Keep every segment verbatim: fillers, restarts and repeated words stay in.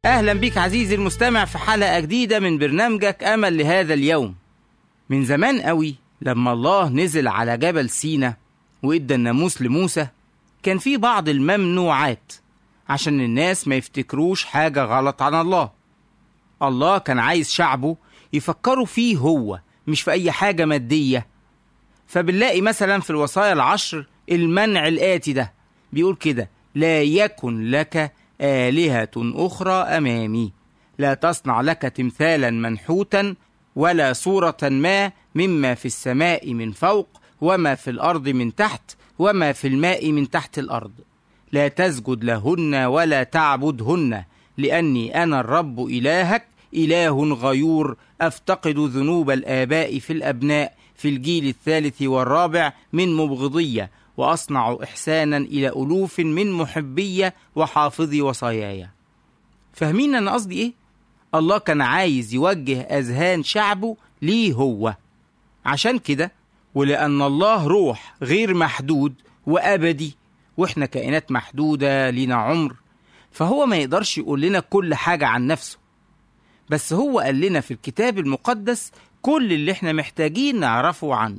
أهلا بك عزيزي المستمع في حلقة جديدة من برنامجك أمل لهذا اليوم. من زمان قوي لما الله نزل على جبل سينا وإدى الناموس لموسى، كان في بعض الممنوعات عشان الناس ما يفتكروش حاجة غلط عن الله. الله كان عايز شعبه يفكروا فيه هو، مش في أي حاجة مادية. فبنلاقي مثلا في الوصايا العشر المنع الآتي ده بيقول كده: لا يكن لك آلهة أخرى أمامي، لا تصنع لك تمثالا منحوتا ولا صورة ما مما في السماء من فوق وما في الأرض من تحت وما في الماء من تحت الأرض، لا تسجد لهن ولا تعبدهن، لأني أنا الرب إلهك إله غيور، أفتقد ذنوب الآباء في الأبناء في الجيل الثالث والرابع من مبغضية، وأصنع إحسانا إلى ألوف من محبية وحافظي وصاياي. فاهمين أنا قصدي إيه؟ الله كان عايز يوجه أذهان شعبه ليه هو. عشان كده ولأن الله روح غير محدود وأبدي، وإحنا كائنات محدودة لنا عمر، فهو ما يقدرش يقول لنا كل حاجة عن نفسه، بس هو قال لنا في الكتاب المقدس كل اللي إحنا محتاجين نعرفه عنه.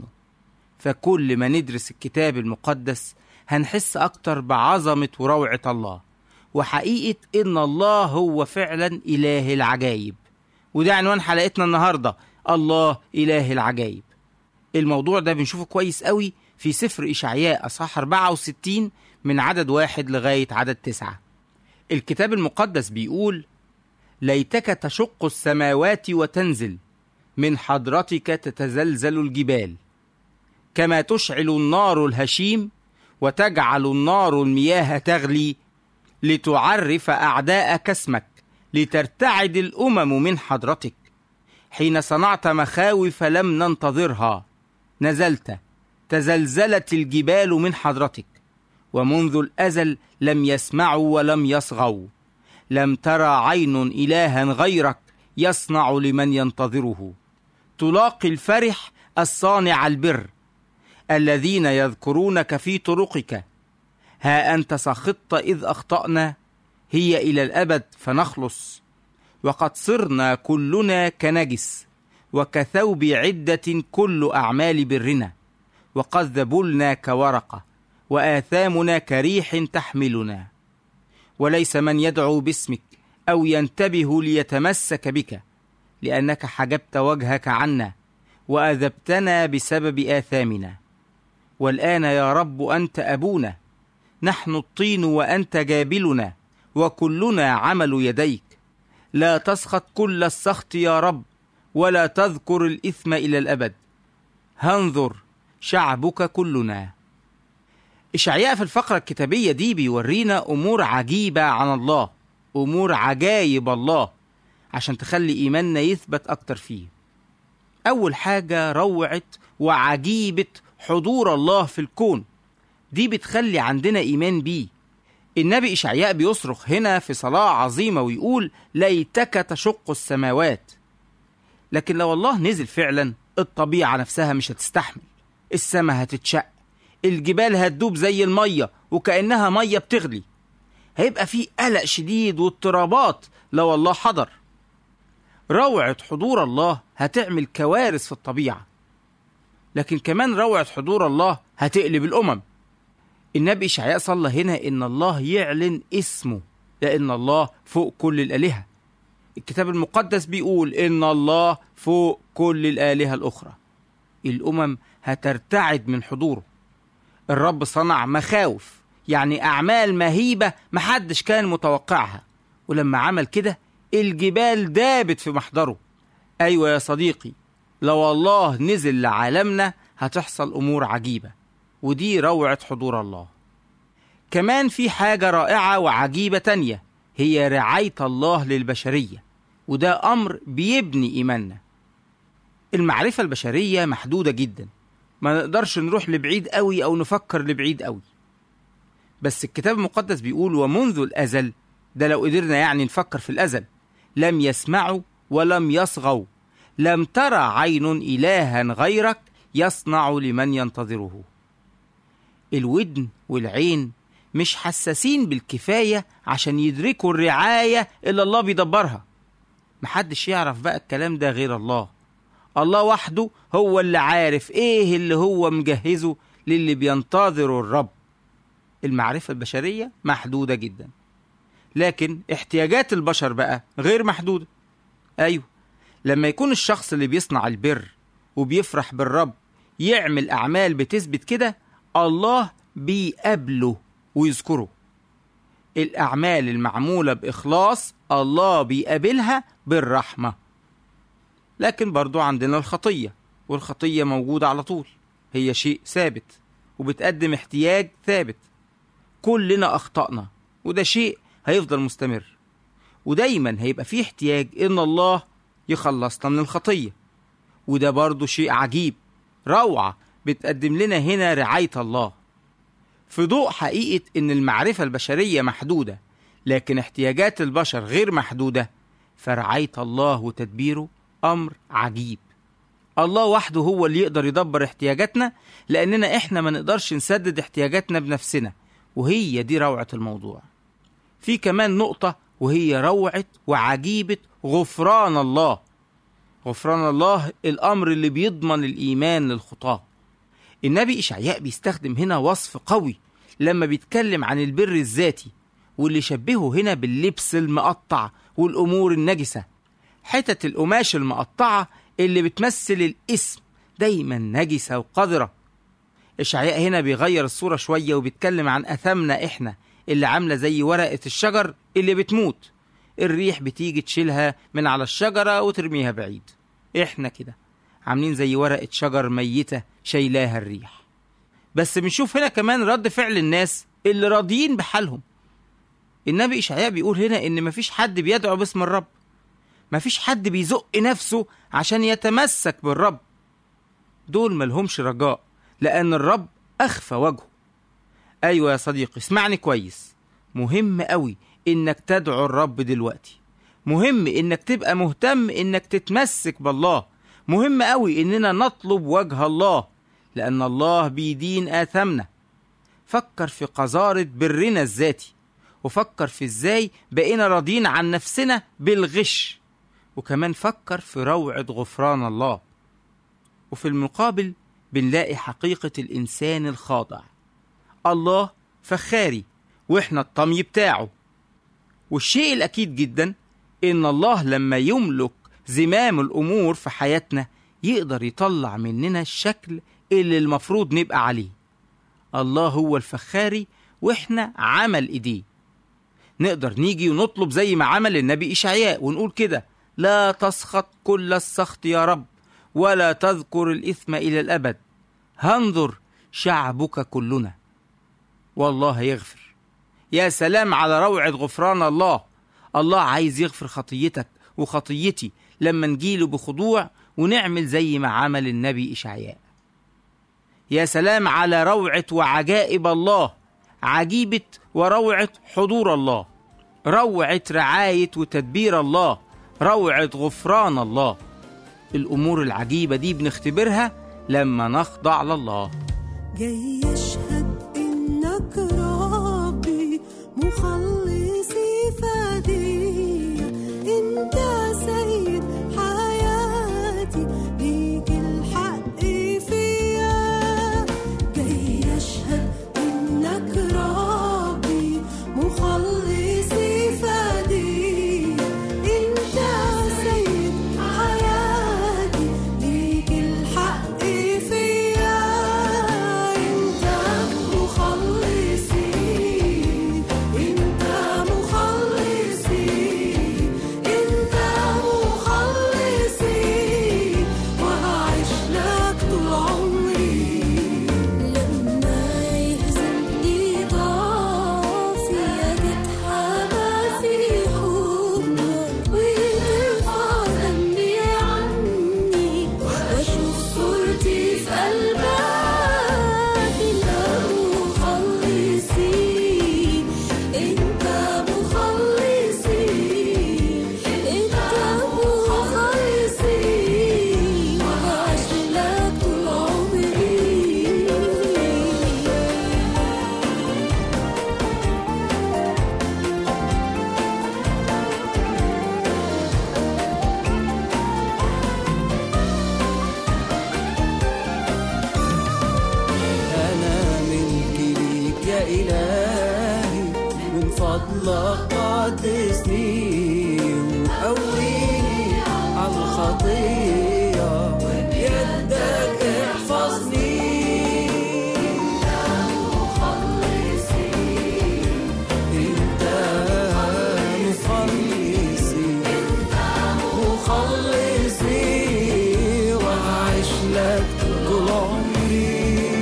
فكل ما ندرس الكتاب المقدس هنحس أكتر بعظمة وروعة الله وحقيقة إن الله هو فعلا إله العجائب. وده عنوان حلقتنا النهاردة، الله إله العجائب. الموضوع ده بنشوفه كويس قوي في سفر إشعياء أصحاح أربعة وستين من عدد واحد لغاية عدد تسعة. الكتاب المقدس بيقول: ليتك تشق السماوات وتنزل، من حضرتك تتزلزل الجبال، كما تشعل النار الهشيم وتجعل النار المياه تغلي، لتعرف أعداءك اسمك، لترتعد الأمم من حضرتك. حين صنعت مخاوف لم ننتظرها، نزلت تزلزلت الجبال من حضرتك، ومنذ الأزل لم يسمعوا ولم يصغوا، لم ترى عين إلها غيرك يصنع لمن ينتظره. تلاقي الفرح الصانع البر، الذين يذكرونك في طرقك. ها أنت سخطت إذ أخطأنا، هي إلى الأبد فنخلص. وقد صرنا كلنا كنجس، وكثوب عدة كل أعمال برنا، وقد ذبلنا كورقة، وآثامنا كريح تحملنا. وليس من يدعو باسمك أو ينتبه ليتمسك بك، لأنك حجبت وجهك عنا وأذبتنا بسبب آثامنا. والآن يا رب أنت أبونا، نحن الطين وأنت جابلنا، وكلنا عمل يديك. لا تسخط كل السخط يا رب، ولا تذكر الإثم إلى الأبد. هنظر شعبك كلنا. إشعياء في الفقرة الكتابية دي بيورينا أمور عجيبة عن الله، أمور عجائب الله عشان تخلي إيماننا يثبت أكتر فيه. أول حاجة روعة وعجيبة حضور الله في الكون، دي بتخلي عندنا إيمان بيه. النبي إشعياء بيصرخ هنا في صلاة عظيمة ويقول: ليتك تشق السماوات. لكن لو الله نزل فعلا، الطبيعة نفسها مش هتستحمل، السماء هتتشق، الجبال هتدوب زي المية وكأنها مية بتغلي، هيبقى في قلق شديد واضطرابات لو الله حضر. روعة حضور الله هتعمل كوارث في الطبيعة، لكن كمان روعة حضور الله هتقلب الأمم. النبي إشعياء صلى هنا إن الله يعلن اسمه، لأن الله فوق كل الآلهة. الكتاب المقدس بيقول إن الله فوق كل الآلهة الأخرى. الأمم هترتعد من حضوره. الرب صنع مخاوف، يعني أعمال مهيبة محدش كان متوقعها، ولما عمل كده الجبال دابت في محضره. أيوة يا صديقي، لو الله نزل لعالمنا هتحصل أمور عجيبة، ودي روعة حضور الله. كمان في حاجة رائعة وعجيبة تانية، هي رعاية الله للبشرية، وده أمر بيبني إيماننا. المعرفة البشرية محدودة جدا، ما نقدرش نروح لبعيد قوي أو نفكر لبعيد قوي. بس الكتاب المقدس بيقول: ومنذ الأزل، ده لو قدرنا يعني نفكر في الأزل، لم يسمعوا ولم يصغوا، لم ترى عين إلها غيرك يصنع لمن ينتظره. الودن والعين مش حساسين بالكفاية عشان يدركوا الرعاية اللي الله بيدبرها. محدش يعرف بقى الكلام ده غير الله. الله وحده هو اللي عارف ايه اللي هو مجهزه للي بينتظروا الرب. المعرفة البشرية محدودة جدا، لكن احتياجات البشر بقى غير محدودة. أيوه، لما يكون الشخص اللي بيصنع البر وبيفرح بالرب يعمل أعمال بتثبت كده، الله بيقابله ويذكره. الأعمال المعمولة بإخلاص الله بيقابلها بالرحمة. لكن برضو عندنا الخطية، والخطية موجودة على طول، هي شيء ثابت وبتقدم احتياج ثابت. كلنا أخطأنا، وده شيء هيفضل مستمر، ودايما هيبقى فيه احتياج إن الله يخلصنا من الخطية. وده برضو شيء عجيب، روعة بتقدم لنا هنا رعاية الله. في ضوء حقيقة إن المعرفة البشرية محدودة لكن احتياجات البشر غير محدودة، فرعاية الله وتدبيره أمر عجيب. الله وحده هو اللي يقدر يدبر احتياجاتنا، لأننا إحنا ما نقدرش نسدد احتياجاتنا بنفسنا، وهي دي روعة الموضوع. في كمان نقطة، وهي روعة وعجيبة غفران الله. غفران الله الأمر اللي بيضمن الإيمان للخطاة. النبي إشعياء بيستخدم هنا وصف قوي لما بيتكلم عن البر الذاتي، واللي شبهه هنا باللبس المقطع والأمور النجسة. حتة القماش المقطعة اللي بتمثل الاسم دايما نجسة وقذرة. إشعياء هنا بيغير الصورة شوية وبيتكلم عن أثامنا إحنا اللي عاملة زي ورقة الشجر اللي بتموت، الريح بتيجي تشيلها من على الشجرة وترميها بعيد. إحنا كده عاملين زي ورقة شجر ميتة شايلاها الريح. بس بنشوف هنا كمان رد فعل الناس اللي راضيين بحالهم. النبي إشعياء بيقول هنا إن مفيش حد بيدعو باسم الرب، مفيش حد بيزق نفسه عشان يتمسك بالرب. دول ملهمش رجاء، لأن الرب أخفى وجهه. أيوة يا صديقي، اسمعني كويس، مهم قوي إنك تدعو الرب دلوقتي. مهم إنك تبقى مهتم إنك تتمسك بالله. مهم قوي إننا نطلب وجه الله، لأن الله بيدين آثامنا. فكر في قذارة برنا الذاتي، وفكر في إزاي بقينا راضين عن نفسنا بالغش، وكمان فكر في روعة غفران الله. وفي المقابل بنلاقي حقيقة الإنسان الخاضع. الله فخاري وإحنا الطمي بتاعه. والشيء الأكيد جدا إن الله لما يملك زمام الأمور في حياتنا يقدر يطلع مننا الشكل اللي المفروض نبقى عليه. الله هو الفخاري وإحنا عمل إيديه. نقدر نيجي ونطلب زي ما عمل النبي إشعياء ونقول كده: لا تسخط كل السخط يا رب، ولا تذكر الإثم إلى الأبد، هنظر شعبك كلنا. والله يغفر. يا سلام على روعة غفران الله. الله عايز يغفر خطيتك وخطيتي لما نجيله بخضوع ونعمل زي ما عمل النبي إشعياء. يا سلام على روعة وعجائب الله، عجيبة وروعة حضور الله، روعة رعاية وتدبير الله، روعة غفران الله. الأمور العجيبة دي بنختبرها لما نخضع لله. جاي يشهد إنك ربي مخلصي فدي، أنت سيد حياتي، ليك الحق فيا. جاي يشهد إنك ربي مخلصي فدي، أنت سيد حياتي، ليك الحق فيا. أنت قدسني وقويني عالخطية وبيدك احفظني. انت مخلصي انت مخلصي انت مخلصي وأعيش لك طول عمري.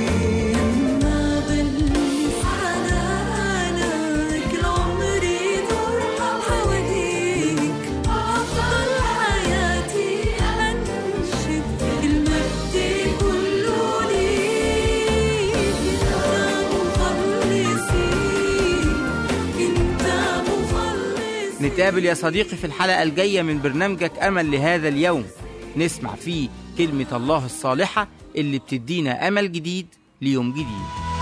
نتقابل يا صديقي في الحلقة الجاية من برنامجك أمل لهذا اليوم، نسمع فيه كلمة الله الصالحة اللي بتدينا أمل جديد ليوم جديد.